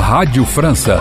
Rádio França.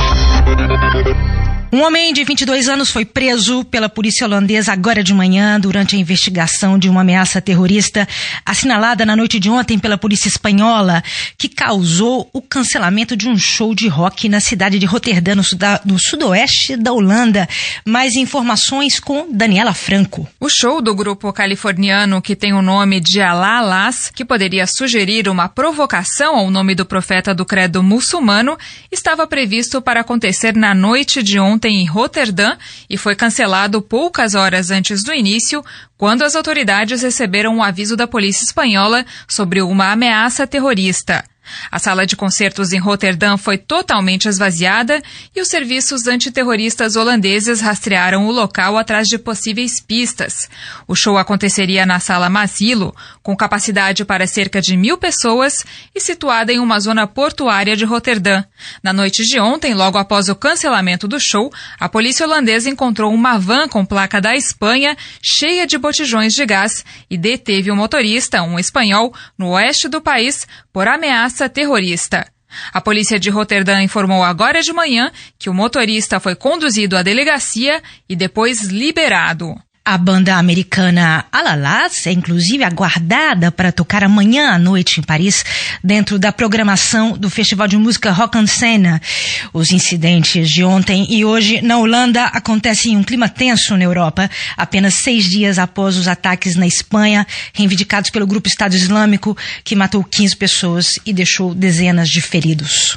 Um homem de 22 anos foi preso pela polícia holandesa agora de manhã durante a investigação de uma ameaça terrorista assinalada na noite de ontem pela polícia espanhola, que causou o cancelamento de um show de rock na cidade de Roterdã, no sudoeste da Holanda. Mais informações com Daniela Franco. O show do grupo californiano, que tem o nome de Allah Alas, que poderia sugerir uma provocação ao nome do profeta do credo muçulmano, estava previsto para acontecer na noite de ontem em Roterdã e foi cancelado poucas horas antes do início, quando as autoridades receberam um aviso da polícia espanhola sobre uma ameaça terrorista. A sala de concertos em Roterdã foi totalmente esvaziada e os serviços antiterroristas holandeses rastrearam o local atrás de possíveis pistas. O show aconteceria na Sala Masilo, com capacidade para cerca de 1.000 pessoas e situada em uma zona portuária de Roterdã. Na noite de ontem, logo após o cancelamento do show, a polícia holandesa encontrou uma van com placa da Espanha cheia de botijões de gás e deteve o motorista, um espanhol, no oeste do país, por ameaça terrorista. A polícia de Roterdã informou agora de manhã que o motorista foi conduzido à delegacia e depois liberado. A banda americana Allah Alas é inclusive aguardada para tocar amanhã à noite em Paris, dentro da programação do Festival de Música Rock en Seine. Os incidentes de ontem e hoje na Holanda acontecem em um clima tenso na Europa, apenas 6 dias após os ataques na Espanha, reivindicados pelo grupo Estado Islâmico, que matou 15 pessoas e deixou dezenas de feridos.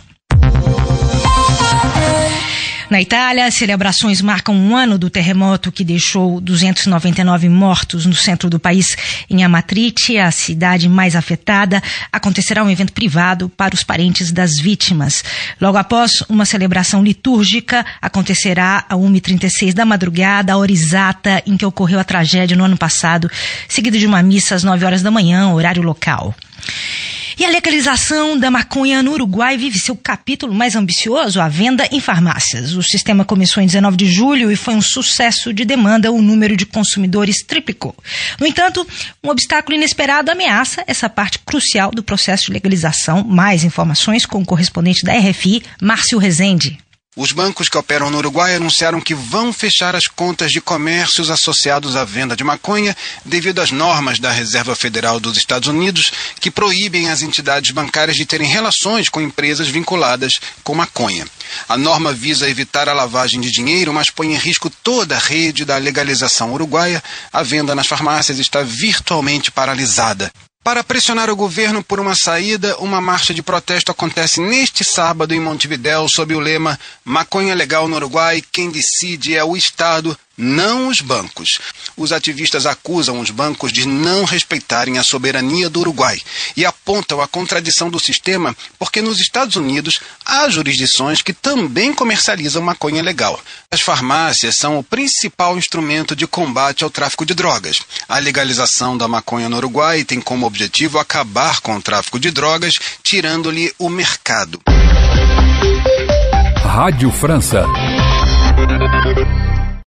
Na Itália, celebrações marcam um ano do terremoto que deixou 299 mortos no centro do país. Em Amatrice, a cidade mais afetada, acontecerá um evento privado para os parentes das vítimas. Logo após uma celebração litúrgica, acontecerá a 1h36 da madrugada, a hora exata em que ocorreu a tragédia no ano passado, seguido de uma missa às 9 horas da manhã, horário local. E a legalização da maconha no Uruguai vive seu capítulo mais ambicioso, a venda em farmácias. O sistema começou em 19 de julho e foi um sucesso de demanda. O número de consumidores triplicou. No entanto, um obstáculo inesperado ameaça essa parte crucial do processo de legalização. Mais informações com o correspondente da RFI, Márcio Rezende. Os bancos que operam no Uruguai anunciaram que vão fechar as contas de comércios associados à venda de maconha devido às normas da Reserva Federal dos Estados Unidos que proíbem as entidades bancárias de terem relações com empresas vinculadas com maconha. A norma visa evitar a lavagem de dinheiro, mas põe em risco toda a rede da legalização uruguaia. A venda nas farmácias está virtualmente paralisada. Para pressionar o governo por uma saída, uma marcha de protesto acontece neste sábado em Montevidéu sob o lema "Maconha legal no Uruguai, quem decide é o Estado, não os bancos". Os ativistas acusam os bancos de não respeitarem a soberania do Uruguai e apontam a contradição do sistema porque nos Estados Unidos há jurisdições que também comercializam maconha legal. As farmácias são o principal instrumento de combate ao tráfico de drogas. A legalização da maconha no Uruguai tem como objetivo acabar com o tráfico de drogas, tirando-lhe o mercado. Rádio França.